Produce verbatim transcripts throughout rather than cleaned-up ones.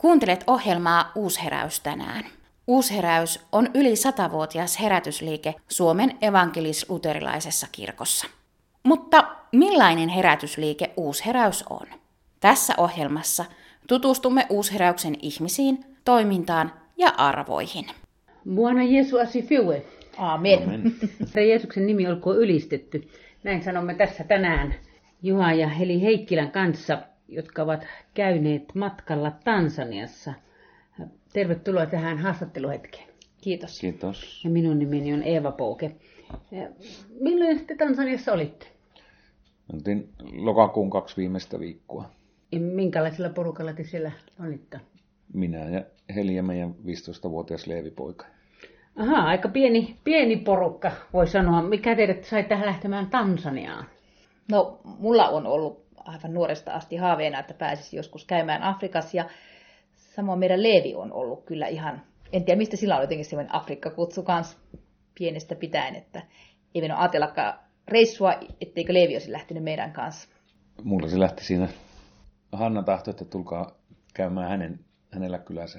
Kuuntelet ohjelmaa Uusheräys tänään. Uusheräys on yli satavuotias herätysliike Suomen evankelis-luterilaisessa kirkossa. Mutta millainen herätysliike Uusheräys on? Tässä ohjelmassa tutustumme Uusheräyksen ihmisiin, toimintaan ja arvoihin. Buona Jeesu asifiue. Amen. Amen. Jeesuksen nimi olkoon ylistetty. Näin sanomme tässä tänään Juha ja Heli Heikkilän kanssa, jotka ovat käyneet matkalla Tansaniassa. Tervetuloa tähän haastatteluhetkeen. Kiitos. Kiitos. Ja minun nimeni on Eeva Pouke. Milloin te Tansaniassa olitte? Oltiin lokakuun kaksi viimeistä viikkoa. Ja minkälaisella porukalla te siellä olitte? Minä ja Heli ja meidän viisitoistavuotias Leevi-poika. Ahaa, aika pieni, pieni porukka voi sanoa. Mikä teidät sai tähän lähtemään Tansaniaan? No, mulla on ollut aivan nuoresta asti haaveena, että pääsisi joskus käymään Afrikassa. Ja samoin meidän Leevi on ollut kyllä ihan, en tiedä mistä sillä on jotenkin sellainen Afrikka-kutsu kanssa pienestä pitäen, että ei mennyt ajatellakaan reissua, etteikö Leevi olisi lähtenyt meidän kanssa. Mulla se lähti siinä. Hanna tahtoi, että tulkaa käymään hänen, hänellä kylänsä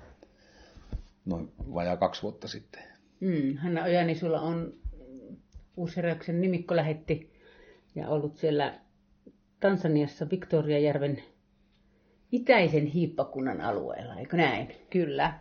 noin vajaa kaksi vuotta sitten. Mm, Hanna Ojani, sulla on Uusheräyksen nimikko lähetti ja ollut siellä Tansaniassa Victoriajärven itäisen hiippakunnan alueella, eikö näin? Kyllä.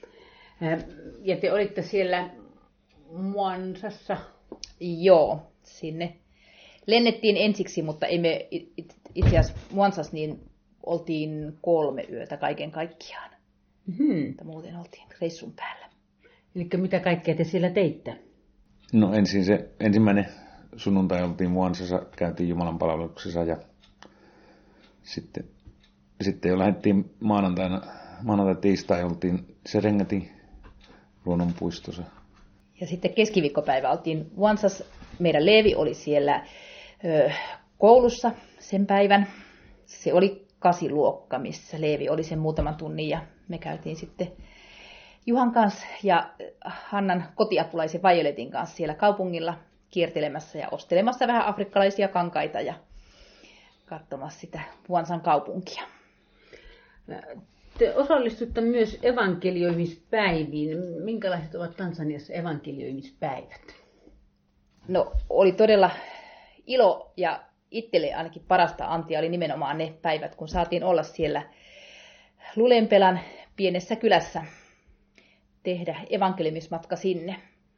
Ja te olitte siellä Mwansassa? Joo, sinne lennettiin ensiksi, mutta emme itse asiassa Mwansassa niin oltiin kolme yötä kaiken kaikkiaan. Hmm. Mutta muuten oltiin reissun päällä. Eli mitä kaikkea te siellä teitte? No ensin se ensimmäinen sunnuntai oltiin Mwansassa, käytiin Jumalan palveluksessa ja sitten, sitten jo lähdettiin maanantaina, maanantai tiistai oltiin Serengetin luonnonpuistossa. Ja sitten keskiviikkopäivä oltiin Mwansassa. Meidän Leevi oli siellä ö, koulussa sen päivän. Se oli kasiluokka, missä Leevi oli sen muutaman tunnin ja me käytiin sitten Juhan kanssa ja Hannan kotiapulaisen Violetin kanssa siellä kaupungilla kiertelemässä ja ostelemassa vähän afrikkalaisia kankaita ja katsomassa sitä Mwansan kaupunkia. Te osallistutte myös evankelioimispäiviin. Minkälaiset ovat Tansaniassa evankelioimispäivät? No, oli todella ilo ja itselle ainakin parasta antia oli nimenomaan ne päivät, kun saatiin olla siellä Lulempelan pienessä kylässä, tehdä evankeliumismatka sinne.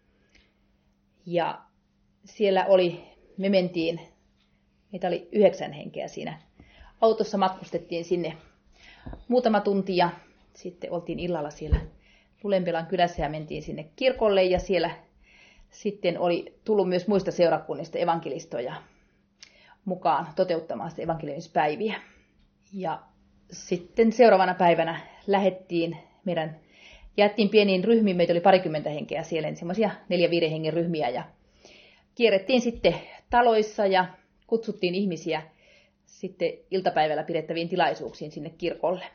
Ja siellä oli, me mentiin, meitä oli yhdeksän henkeä siinä. Autossa matkustettiin sinne muutama tunti ja sitten oltiin illalla siellä Lulempelan kylässä ja mentiin sinne kirkolle ja siellä sitten oli tullut myös muista seurakunnista evankelistoja mukaan toteuttamaan sitä evankeliumispäiviä. Ja sitten seuraavana päivänä lähdettiin, meidän jättiin pieniin ryhmiin, meitä oli parikymmentä henkeä siellä, niin semmoisia neljä viiden hengen ryhmiä ja kierrettiin sitten taloissa ja kutsuttiin ihmisiä sitten iltapäivällä pidettäviin tilaisuuksiin sinne kirkolle.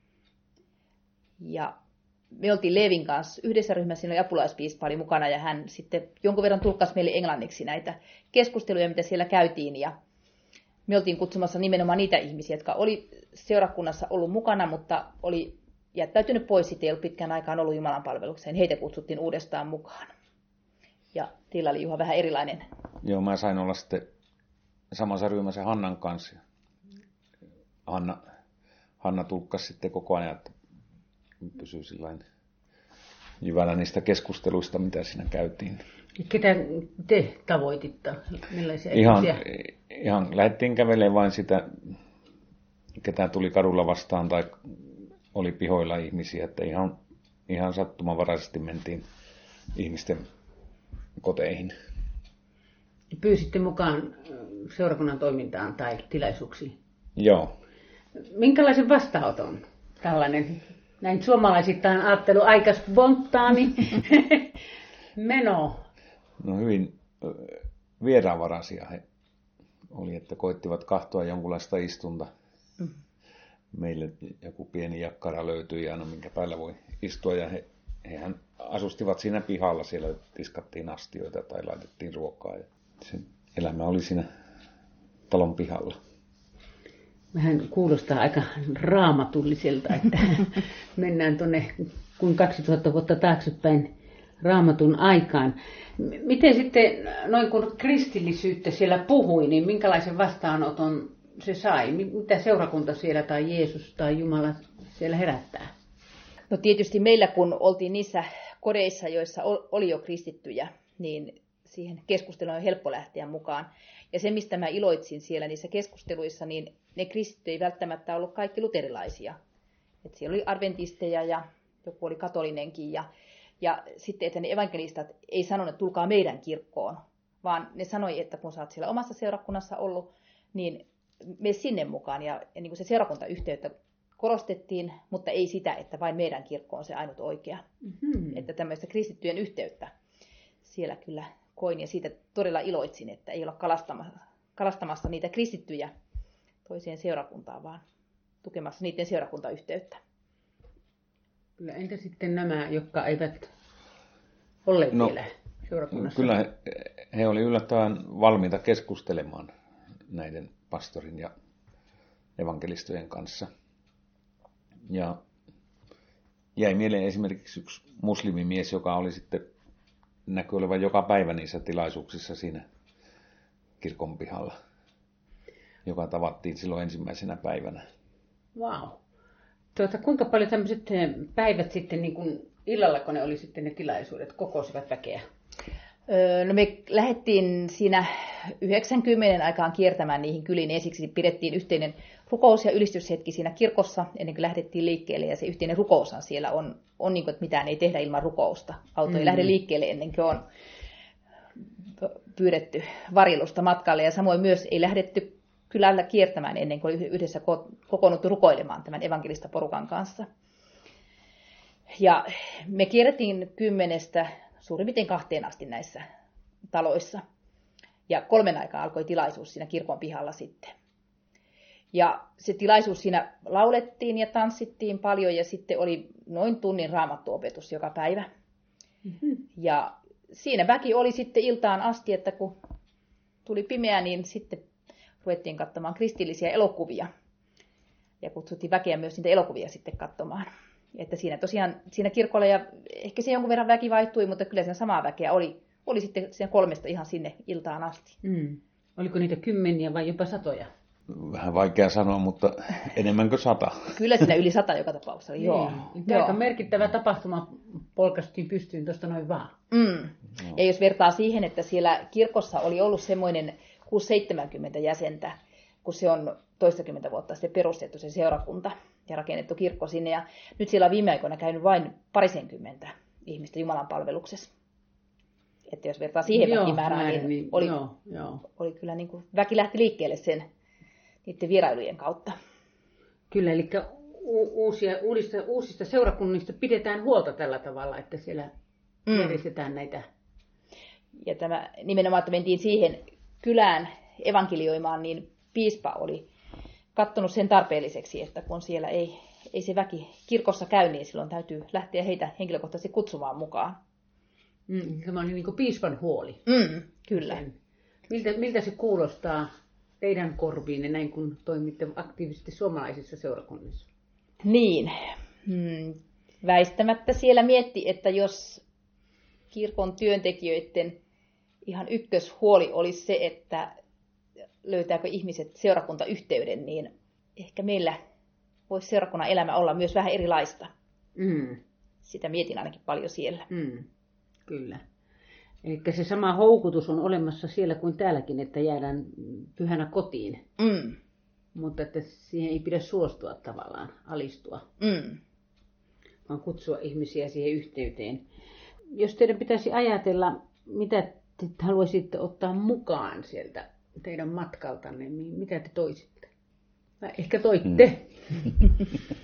Ja me oltiin Leevin kanssa yhdessä ryhmässä, siinä oli apulaispiispa oli mukana ja hän sitten jonkun verran tulkkasi meille englanniksi näitä keskusteluja, mitä siellä käytiin. Ja me oltiin kutsumassa nimenomaan niitä ihmisiä, jotka oli seurakunnassa ollut mukana, mutta oli jättäytynyt pois, sitten ei ollut pitkään aikaan ollut Jumalan palvelukseen. Heitä kutsuttiin uudestaan mukaan. Ja teillä oli Juha vähän erilainen. Joo, mä sain olla sitten samassa ryhmässä Hannan kanssa. Hanna, Hanna tulkkasi sitten koko ajan, että pysyi sillain jyvällä niistä keskusteluista, mitä siinä käytiin. Ketä te tavoititte? Millaisia ihan, ihan lähdettiin kävelemään vain sitä, ketä tuli kadulla vastaan tai oli pihoilla ihmisiä, että ihan, ihan sattumanvaraisesti mentiin ihmisten koteihin. Pyysitte mukaan seurakunnan toimintaan tai tilaisuuksiin? Joo. Minkälaisen vastaanoton tällainen, näin suomalaisittain ajattelu, aika spontaani meno? No hyvin vieraanvaraisia he oli, että koittivat kahtoa jonkunlaista istunta. Mm. Meille joku pieni jakkara löytyi aina, minkä päällä voi istua ja he, hehän asustivat siinä pihalla, siellä tiskattiin astioita tai laitettiin ruokaa ja se elämä oli siinä talon pihalla. Vähän kuulostaa aika raamatulliselta, että mennään tuonne kuin kaksituhatta vuotta taaksepäin raamatun aikaan. Miten sitten, noin kun kristillisyyttä siellä puhui, niin minkälaisen vastaanoton se sai? Mitä seurakunta siellä tai Jeesus tai Jumala siellä herättää? No tietysti meillä, kun oltiin niissä kodeissa, joissa oli jo kristittyjä, niin siihen keskusteluun on helppo lähteä mukaan. Ja se, mistä mä iloitsin siellä niissä keskusteluissa, niin ne kristitty ei välttämättä ollut kaikki luterilaisia. Et siellä oli adventisteja ja joku oli katolinenkin. Ja, ja sitten, että ne evankelistat ei sanonut, että tulkaa meidän kirkkoon, vaan ne sanoi, että kun sä oot siellä omassa seurakunnassa ollut, niin mene sinne mukaan. Ja, ja niin kuin se seurakuntayhteyttä korostettiin, mutta ei sitä, että vain meidän kirkko on se ainut oikea. Mm-hmm. Että tämmöistä kristittyjen yhteyttä siellä kyllä koin ja siitä todella iloitsin, että ei olla kalastamassa, kalastamassa niitä kristittyjä toiseen seurakuntaan, vaan tukemassa niiden seurakuntayhteyttä. Kyllä, entä sitten nämä, jotka eivät olleet no, vielä seurakunnassa? Kyllä he, he olivat yllättävän valmiita keskustelemaan näiden pastorin ja evankelistojen kanssa. Ja jäi mieleen esimerkiksi yksi muslimimies, joka oli sitten näkyi olevan joka päivä niissä tilaisuuksissa siinä kirkon pihalla, joka tavattiin silloin ensimmäisenä päivänä. Vau. Wow. Tuota, kuinka paljon tämmöiset päivät sitten niin kuin illalla, kun ne oli sitten ne tilaisuudet, kokosivat väkeä? Öö, no me lähdettiin siinä yhdeksänkymmentä aikaan kiertämään niihin kyliin. Ensiksi pidettiin yhteinen rukous- ja ylistyshetki siinä kirkossa ennen kuin lähdettiin liikkeelle. Ja se yhteinen rukoushan siellä on, on niin kuin, että mitään ei tehdä ilman rukousta. Auto ei mm-hmm. lähde liikkeelle ennen kuin on pyydetty varillusta matkalle. Ja samoin myös ei lähdetty kylällä kiertämään ennen kuin oli yhdessä kokoonnuttu rukoilemaan tämän evankelistaporukan kanssa. Ja me kierrettiin kymmenestä suurin piirtein kahteen asti näissä taloissa. Ja kolmen aikaan alkoi tilaisuus siinä kirkon pihalla sitten. Ja se tilaisuus siinä laulettiin ja tanssittiin paljon ja sitten oli noin tunnin raamattuopetus joka päivä. Mm-hmm. Ja siinä väki oli sitten iltaan asti, että kun tuli pimeä, niin sitten ruvettiin katsomaan kristillisiä elokuvia. Ja kutsuttiin väkeä myös niitä elokuvia sitten katsomaan. Että siinä tosiaan, siinä kirkolla, ja ehkä se jonkun verran väki vaihtui, mutta kyllä siinä samaa väkeä oli, oli sitten siinä kolmesta ihan sinne iltaan asti. Mm. Oliko niitä kymmeniä vai jopa satoja? Vähän vaikea sanoa, mutta enemmänkö sata? Kyllä siinä yli sata joka tapauksessa oli, joo. joo. Aika merkittävä tapahtuma polkastiin pystyyn tuosta noin vaan. Mm. Ja jos vertaa siihen, että siellä kirkossa oli ollut semmoinen kuusi seitsemänkymmentä jäsentä, kun se on toistakymmentä vuotta sitten perustettu se seurakunta ja rakennettu kirkko sinne. Ja nyt siellä on viime aikoina käynyt vain parisenkymmentä ihmistä Jumalan palveluksessa. Että jos vertaa siihen joo, väkimäärään, niin, niin oli, joo, joo. oli kyllä niin kuin, väki lähti liikkeelle sen niiden vierailujen kautta. Kyllä, eli uusia, uudista, uusista seurakunnista pidetään huolta tällä tavalla, että siellä mm. järjestetään näitä. Ja tämä nimenomaan, että mentiin siihen kylään evankelioimaan, niin piispa oli katsonut sen tarpeelliseksi, että kun siellä ei, ei se väki kirkossa käy, niin silloin täytyy lähteä heitä henkilökohtaisesti kutsumaan mukaan. Mm, tämä oli niin kuin piispan huoli. Mm, kyllä. Sen. Miltä, miltä se kuulostaa teidän korviinne näin, kun toimitte aktiivisesti suomalaisissa seurakunnissa? Niin, hmm. väistämättä siellä mietti, että jos kirkon työntekijöiden ihan ykköshuoli olisi se, että löytääkö ihmiset seurakuntayhteyden, niin ehkä meillä voisi seurakunnan elämä olla myös vähän erilaista. Mm. Sitä mietin ainakin paljon siellä. Mm. Kyllä. Eli se sama houkutus on olemassa siellä kuin täälläkin, että jäädään pyhänä kotiin. Mm. Mutta että siihen ei pidä suostua tavallaan, alistua. Mm. Vaan kutsua ihmisiä siihen yhteyteen. Jos teidän pitäisi ajatella, mitä te haluaisitte ottaa mukaan sieltä teidän matkaltanne, niin mitä te toisitte? Tai ehkä toitte. Hmm.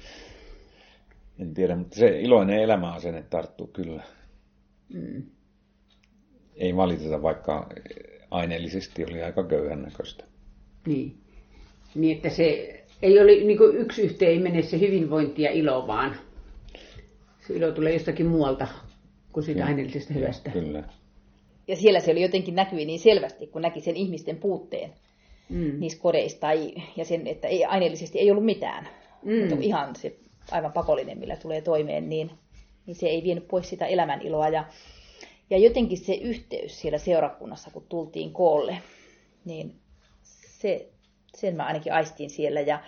En tiedä, mutta se iloinen elämäasenne tarttuu kyllä. Mm. Ei valiteta, vaikka aineellisesti oli aika köyhän näköistä. Niin. Niin, että se ei ole niin kuin yksi yhteen, ei mene se hyvinvointi ja ilo, vaan se ilo tulee jostakin muualta kuin siitä aineellisesta hyvästä. Kyllä. Ja siellä se oli jotenkin näkyi niin selvästi, kun näki sen ihmisten puutteen. mm. niissä kodeissa. Tai, ja sen, että ei, aineellisesti ei ollut mitään. Mm. Mutta ihan se aivan pakollinen, millä tulee toimeen, niin, niin se ei vienyt pois sitä elämän iloa. Ja, ja jotenkin se yhteys siellä seurakunnassa, kun tultiin koolle, niin se, sen mä ainakin aistin siellä. Ja,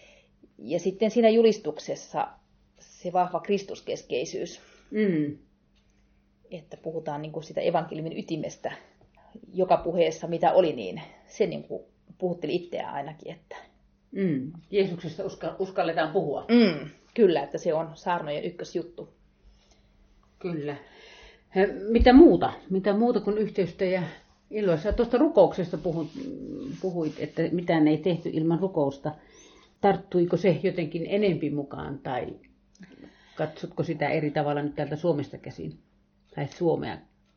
ja sitten siinä julistuksessa se vahva kristuskeskeisyys, mm. että puhutaan niin kuin sitä evankeliumin ytimestä joka puheessa, mitä oli, niin se niin kuin puhutteli itseään ainakin. Että... Mm. Jeesuksesta uska, uskalletaan puhua. Mm. Kyllä, että se on saarnojen ykkösjuttu. Kyllä. Mitä muuta? Mitä muuta kuin yhteystä ja iloa? Sä tuosta rukouksesta puhut, puhuit, että mitään ei tehty ilman rukousta. Tarttuiko se jotenkin enempi mukaan tai katsotko sitä eri tavalla nyt täältä Suomesta käsin? Tai Suomea?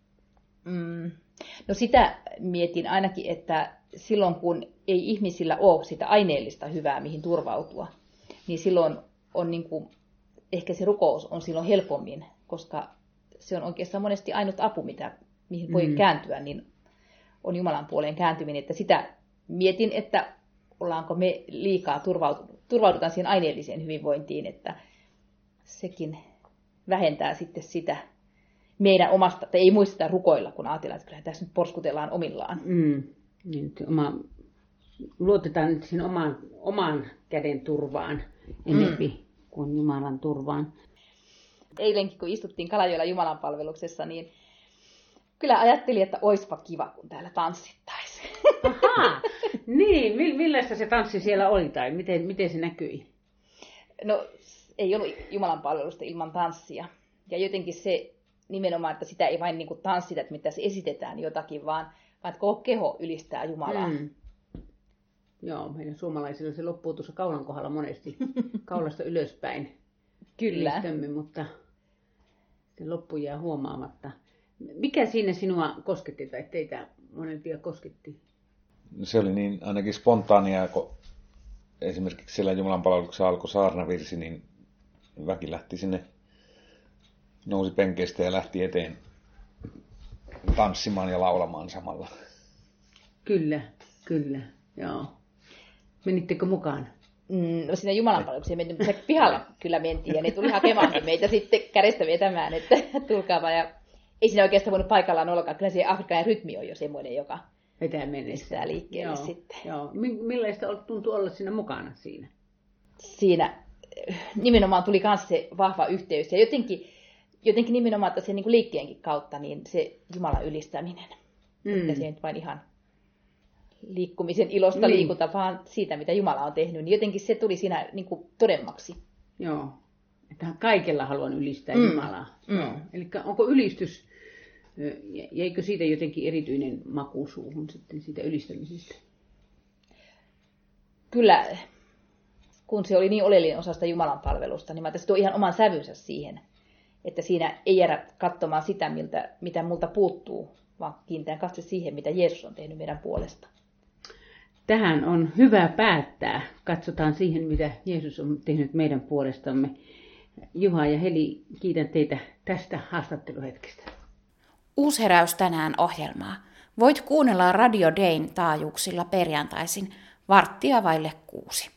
Mm. No sitä mietin ainakin, että silloin kun ei ihmisillä ole sitä aineellista hyvää, mihin turvautua, niin silloin on niin kuin, ehkä se rukous on silloin helpommin, koska se on oikeastaan monesti ainut apu, mitä, mihin voi mm. kääntyä, niin on Jumalan puoleen kääntyminen. Että sitä mietin, että ollaanko me liikaa turvautu, turvaudutaan siihen aineelliseen hyvinvointiin, että sekin vähentää sitten sitä meidän omasta, että ei muisteta rukoilla, kun ajatellaan, että kyllä tässä nyt porskutellaan omillaan. Mm. Niin, oma, luotetaan nyt siihen omaan, omaan käden turvaan enempi mm. kuin Jumalan turvaan. Eilenkin, kun istuttiin Kalajoella Jumalan palveluksessa, niin kyllä ajattelin, että oispa kiva, kun täällä tanssittaisiin. Ahaa, niin. Millaista se tanssi siellä oli tai miten, miten se näkyi? No, ei ollut Jumalan palvelusta ilman tanssia. Ja jotenkin se nimenomaan, että sitä ei vain niin kuin tanssita, että mitä se esitetään jotakin, vaan, vaan että koko keho ylistää Jumalaa. Mm. Joo, meidän suomalaisilla se loppuu tuossa kaulan kohdalla monesti kaulasta ylöspäin. Kyllä. Ylistämme, mutta se loppu jää huomaamatta. Mikä siinä sinua kosketti tai teitä monempia kosketti? Se oli niin ainakin spontaania, kun esimerkiksi siellä Jumalan palveluksessa alkoi saarnavirsi, niin väki lähti sinne, nousi penkeistä ja lähti eteen tanssimaan ja laulamaan samalla. Kyllä, kyllä, joo. Menittekö mukaan? No siinä Jumalan palvelukseen mentiin, mutta pihalla kyllä mentiin ja ne tuli hakemaankin meitä sitten kädestä vetämään, että tulkaa vaan. Ja ei siinä oikeastaan voinut paikallaan ollakaan. Kyllä se afrikkalainen rytmi on jo semmoinen, joka vetää mennessä liikkeelle joo, sitten. Joo. Millaista tuntui olla siinä mukana siinä? Siinä nimenomaan tuli myös se vahva yhteys ja jotenkin, jotenkin nimenomaan että se niin kuin liikkeenkin kautta niin se Jumalan ylistäminen. Mm. Että se ei nyt vain ihan liikkumisen ilosta niin. liikuta, vaan siitä, mitä Jumala on tehnyt. Niin jotenkin se tuli siinä niin kuin todemmaksi. Joo, että kaikella haluan ylistää mm. Jumalaa. Mm. Joo. Eli onko ylistys, jäikö siitä jotenkin erityinen maku suuhun sitten siitä ylistämisestä? Kyllä, kun se oli niin oleellinen osa sitä Jumalan palvelusta, niin mä tässä tuon ihan oman sävynsä siihen, että siinä ei jäädä katsomaan sitä, miltä, mitä multa puuttuu, vaan kiinnitään katse siihen, mitä Jeesus on tehnyt meidän puolesta. Tähän on hyvä päättää. Katsotaan siihen, mitä Jeesus on tehnyt meidän puolestamme. Juha ja Heli, kiitän teitä tästä haastatteluhetkestä. Uusheräys tänään ohjelmaa. Voit kuunnella Radio Dayn taajuuksilla perjantaisin varttia vaille kuusi.